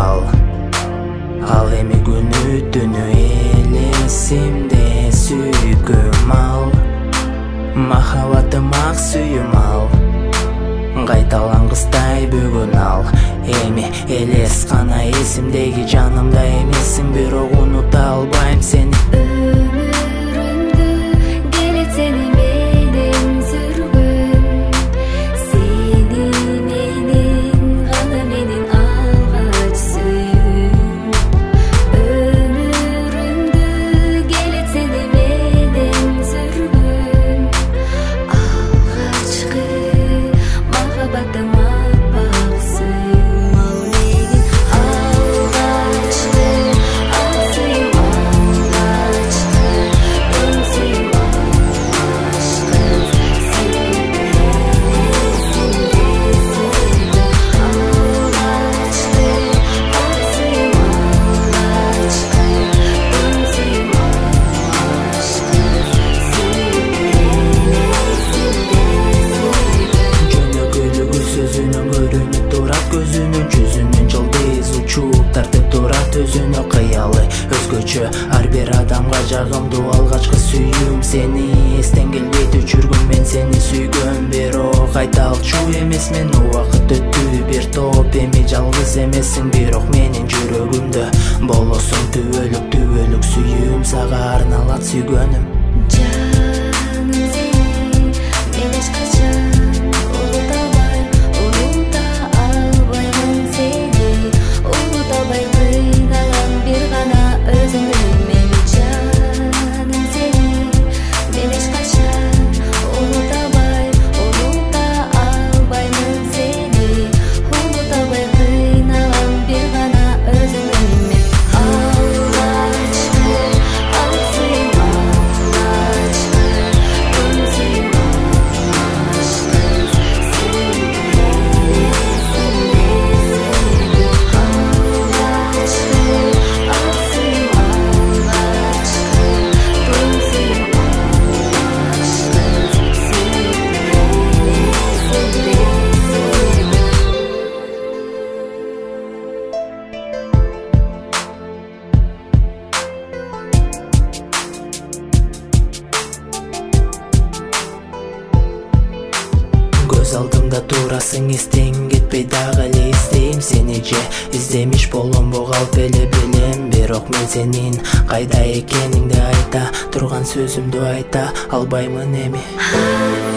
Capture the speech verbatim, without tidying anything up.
ал. Ал эми күнү түнү эле эсимде, сүйгүм ал. Махаббатым ак сүйүм ал. Кайталангыстай бүгүн ал. Эми элес гана эсимдеги жанымда эмессиң, бирок унута албайм сени. Gözünün жүзүнүн жылдыз учуп тартып турат өзүнө кыялы өзгөчө. Ар бир адамга жагымдуу алгачкы сүйүүм сени. Эстен келбейт өчүргүм мен сени сүйгөм, бирок айта алчу эмесмин. Убакыт өттү бир топ, эми жалгыз эмессиң, бирок менин жүрөгүмдө болосуң түбөлүк түбөлүк сүйүүм. Сага арналат сүйгөнүм. Көз алдымда турасың, эстен кетпей дагы эле издейм сени же. Издемиш болом бугалп эле билем, бирок мен сенин кайда экениңди айта турган сөзүмдү айта албаймын эми.